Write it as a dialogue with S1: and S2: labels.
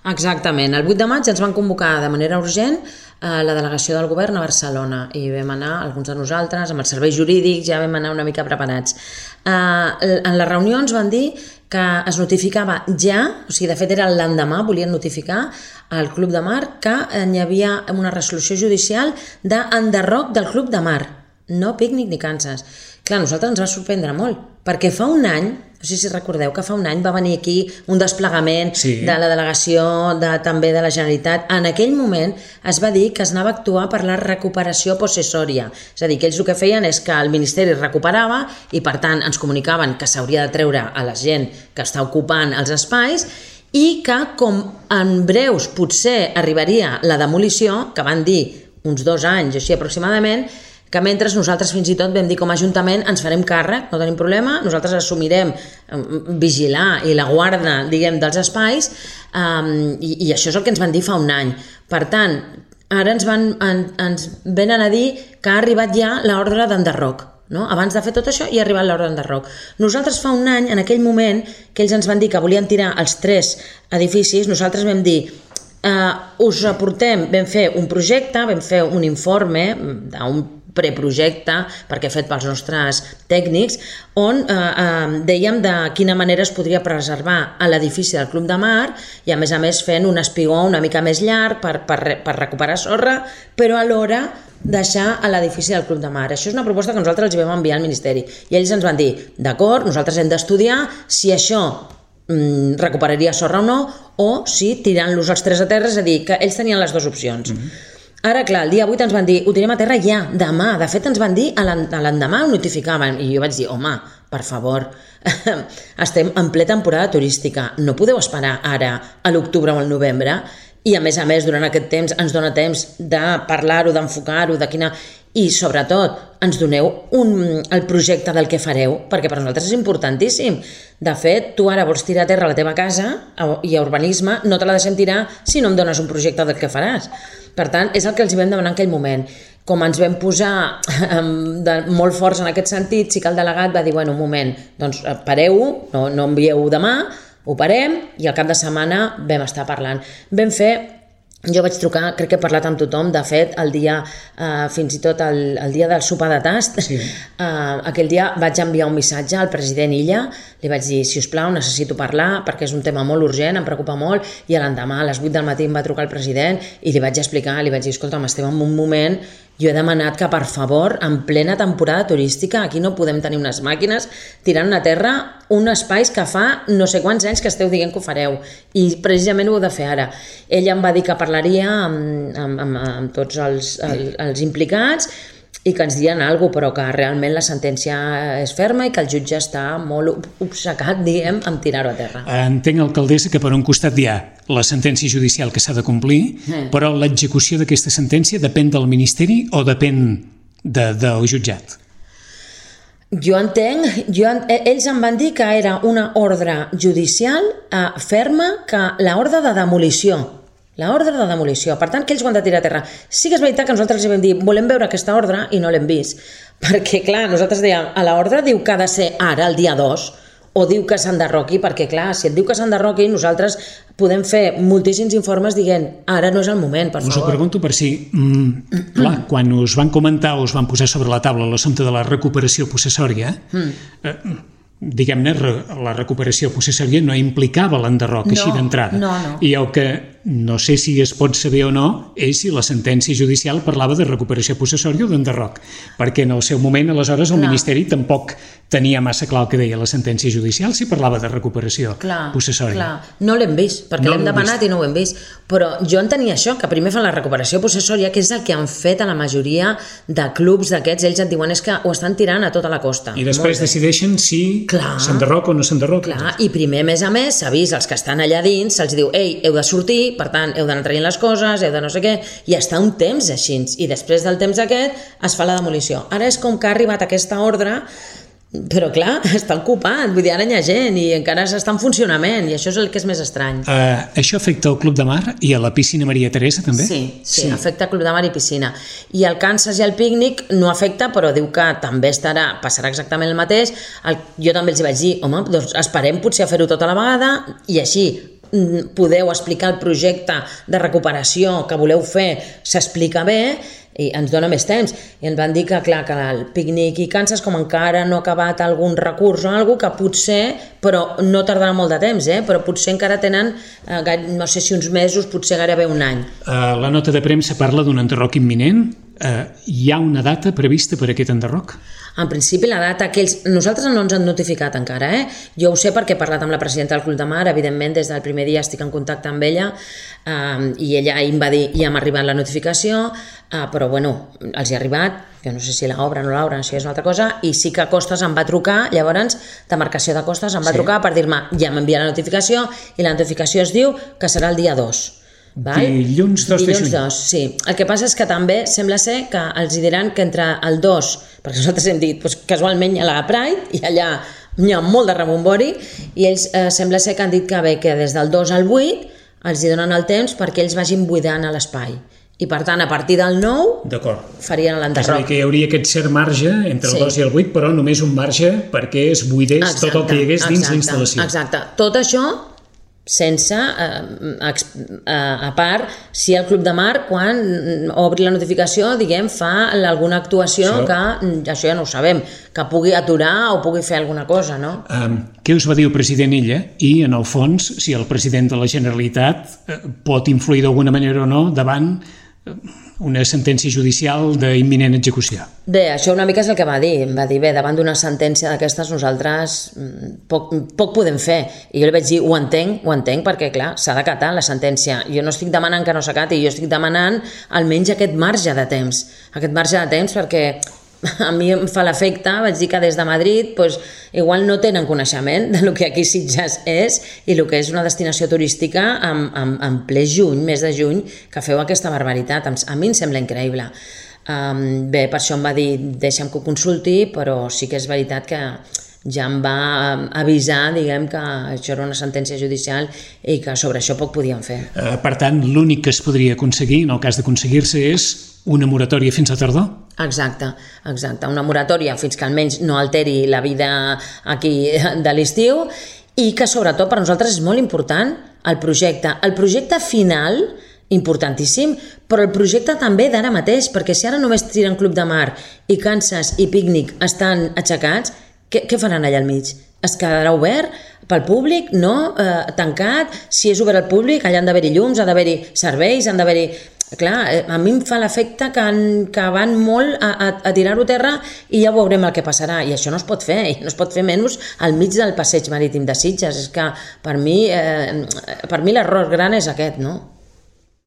S1: Exactament. El 8 de maig ens van convocar de manera urgent la delegació del govern a Barcelona i vam anar, alguns de nosaltres, amb els serveis jurídics, ja vam anar una mica preparats. En la reunió ens van dir que es notificava ja, o sigui, de fet era l'endemà, volien notificar al Club de Mar que hi havia una resolució judicial d'enderroc del Club de Mar, no pícnic ni Kansas. Clar, a nosaltres ens va sorprendre molt, perquè fa un any, no sé si recordeu que fa un any va venir aquí un desplegament de la delegació també de la Generalitat. En aquell moment es va dir que es anava a actuar per la recuperació possessòria. És a dir, que ells el que feien és que el Ministeri recuperava i per tant ens comunicaven que s'hauria de treure a la gent que està ocupant els espais i que com en breus potser arribaria la demolició, que van dir uns 2 anys així aproximadament, que mentre nosaltres fins i tot vam dir com a Ajuntament ens farem càrrec, no tenim problema, nosaltres assumirem vigilar i la guarda, diguem, dels espais i això és el que ens van dir fa un any. Per tant, ara ens venen a dir que ha arribat ja l'ordre d'enderroc. No? Abans de fer tot això ja ha arribat l'ordre d'enderroc. Nosaltres fa un any, en aquell moment, que ells ens van dir que volien tirar els 3 edificis, nosaltres vam dir us aportem, vam fer un projecte, vam fer un informe d'un preprojecte perquè fet pels nostres tècnics on dèiem de quina manera es podria preservar l'edifici del Club de Mar i a més fent un espigó una mica més llarg per recuperar sorra, però alhora deixar l'edifici del Club de Mar. Això és una proposta que nosaltres els vam enviar al Ministeri i ells ens van dir, d'acord, nosaltres hem d'estudiar si això recuperaria sorra o no, o si tirant-los els 3 a terra, és a dir, que ells tenien les 2 opcions. Ara, clar, el dia 8 ens van dir, ho tirem a terra ja, demà. De fet, ens van dir, l'endemà ho notificaven. I jo vaig dir, home, per favor, estem en ple temporada turística. No podeu esperar ara, a l'octubre o al novembre. I, a més, durant aquest temps ens dona temps de parlar-ho, d'enfocar-ho, de quina... I, sobretot, ens doneu el projecte del que fareu, perquè per nosaltres és importantíssim. De fet, tu ara vols tirar a terra la teva casa i a urbanisme no te la deixem tirar si no em dones un projecte del que faràs. Per tant, és el que els vam demanar en aquell moment. Com ens vam posar molt forts en aquest sentit, sí que el delegat va dir, bueno, un moment, doncs pareu-ho, no envieu demà, ho parem i al cap de setmana vam estar parlant. Vam fer... Jo vaig trucar, crec que he parlat amb tothom, de fet, el dia, fins i tot el dia del sopar de tast, aquell dia vaig enviar un missatge al president Illa, li vaig dir, si us plau, necessito parlar perquè és un tema molt urgent, em preocupa molt, i l'endemà a les 8 del matí em va trucar el president i li vaig explicar, li vaig dir, escolta'm, estem en un moment, jo he demanat que, per favor, en plena temporada turística, aquí no podem tenir unes màquines tirant a terra un espais que fa no sé quants anys que esteu dient que ho fareu i precisament ho heu de fer ara. Ell em va dir que parlaria amb tots els implicats i que ens dirien alguna cosa, però que realment la sentència és ferma i que el jutge està molt obcecat, diguem, en tirar-ho a terra.
S2: Entenc, alcaldessa, que per un costat hi ha la sentència judicial que s'ha de complir, però l'execució d'aquesta sentència depèn del Ministeri o depèn del jutjat?
S1: Jo entenc, ells em van dir que era una ordre judicial ferma, que l'ordre de demolició. L'ordre de demolició, per tant que ells ho han de tirar a terra. Sí que és veritat que nosaltres els vam dir volem veure aquesta ordre i no l'hem vist, perquè clar, nosaltres dèiem, a l'ordre diu que ha de ser ara, el dia 2, o diu que s'enderroqui, perquè clar, si et diu que s'enderroqui, nosaltres podem fer moltíssims informes dient ara no és el moment, per favor.
S2: Us ho pregunto per si, clar, quan us van comentar o us van posar sobre la taula l'assumpte de la recuperació possessòria, diguem-ne, la recuperació possessòria no implicava l'enderroc així d'entrada.
S1: No.
S2: I el que no sé si es pot saber o no és si la sentència judicial parlava de recuperació possessòria o d'enderroc, perquè en el seu moment, aleshores, el Ministeri tampoc tenia massa clar el que deia la sentència judicial si parlava de recuperació possessòria.
S1: Clar, no l'hem vist, perquè l'hem demanat i no ho hem vist, però jo entenia això, que primer fan la recuperació possessòria, que és el que han fet a la majoria de clubs d'aquests, ells et diuen és que ho estan tirant a tota la costa.
S2: I després decideixen si s'enderroca o no s'enderroca.
S1: Clar, i primer, a més, s'ha vist els que estan allà dins, se'ls diu, ei, heu de sortir, per tant, heu d'anar traient les coses, heu de no sé què, i està un temps així, i després del temps aquest es fa la demolició. Ara és com que ha arribat aquesta ordre, però clar, està ocupat, vull dir, ara hi ha gent i encara està en funcionament, i això és el que és més estrany.
S2: Això afecta al Club de Mar i a la piscina Maria Teresa també?
S1: Sí, afecta al Club de Mar i piscina. I el Kansas i el pícnic no afecta, però diu que també passarà exactament el mateix. Jo també els vaig dir, home, doncs esperem potser a fer-ho tota la vegada i així podeu explicar el projecte de recuperació que voleu fer, s'explica bé, i ens dona més temps. I ens van dir que, clar, que el pícnic i Kansas, com encara no ha acabat algun recurs o alguna cosa, que potser, però no tardarà molt de temps, però potser encara tenen, no sé si uns mesos, potser gairebé un any.
S2: La nota de premsa parla d'un enderroc imminent. Hi ha una data prevista per aquest enderroc?
S1: En principi, la data que ells... Nosaltres no ens han notificat encara, Jo ho sé perquè he parlat amb la presidenta del Club de Mar, evidentment, des del primer dia estic en contacte amb ella, i ella em va dir, ja m'ha arribat la notificació, però, bueno, els hi ha arribat, jo no sé si l'obren o no l'obren, això és una altra cosa, i sí que Costes em va trucar, llavors, demarcació de Costes em va trucar per dir-me, ja m'envia la notificació, i la notificació es diu que serà el dia 2.
S2: Dilluns 2 de juny.
S1: Dilluns 2, sí. El que passa és que també sembla ser que els diran que entre el 2, perquè nosaltres hem dit, casualment hi ha la Pride i allà hi ha molt de rebombori, i ells sembla ser que han dit que bé, que des del 2 al 8 els hi donen el temps perquè ells vagin buidant a l'espai. I per tant, a partir del 9 farien l'enderroc.
S2: És a dir, que hi hauria aquest cert marge entre el 2 i el 8, però només un marge perquè es buidés tot el que hi hagués dins l'instal·lació.
S1: Exacte. Tot això sense, a part, si el Club de Mar, quan obri la notificació, diguem, fa alguna actuació que, això ja no ho sabem, que pugui aturar o pugui fer alguna cosa, no?
S2: Què us va dir el president Illa? I, en el fons, si el president de la Generalitat pot influir d'alguna manera o no davant una sentència judicial d'imminent execució.
S1: Bé, això una mica és el que va dir. Va dir, bé, davant d'una sentència d'aquestes nosaltres poc podem fer. I jo li vaig dir, ho entenc, perquè, clar, s'ha d'acatar la sentència. Jo no estic demanant que no s'acati, jo estic demanant almenys aquest marge de temps. Aquest marge de temps perquè a mi em fa l'efecte, vaig dir que des de Madrid igual no tenen coneixement del que aquí Sitges és i el que és una destinació turística en ple juny, mes de juny, que feu aquesta barbaritat. A mi em sembla increïble. Bé, per això em va dir, deixa'm que ho consulti, però sí que és veritat que ja em va avisar, diguem, que això era una sentència judicial i que sobre això poc podien fer.
S2: Per tant, l'únic que es podria aconseguir, en el cas d'aconseguir-se, és una moratòria fins a tardor?
S1: Exacte. Una moratòria fins que almenys no alteri la vida aquí de l'estiu i que sobretot per nosaltres és molt important el projecte. El projecte final, importantíssim, però el projecte també d'ara mateix, perquè si ara només tiren Club de Mar i Kansas i Pícnic estan aixecats, què faran allà al mig? Es quedarà obert pel públic? No? Tancat? Si és obert al públic, allà han d'haver-hi llums, ha d'haver-hi serveis, han d'haver-hi... Clar, a mi em fa l'efecte que van molt a tirar-ho a terra i ja veurem el que passarà. I això no es pot fer, i no es pot fer menys al mig del passeig marítim de Sitges. És que per mi l'error gran és aquest, no?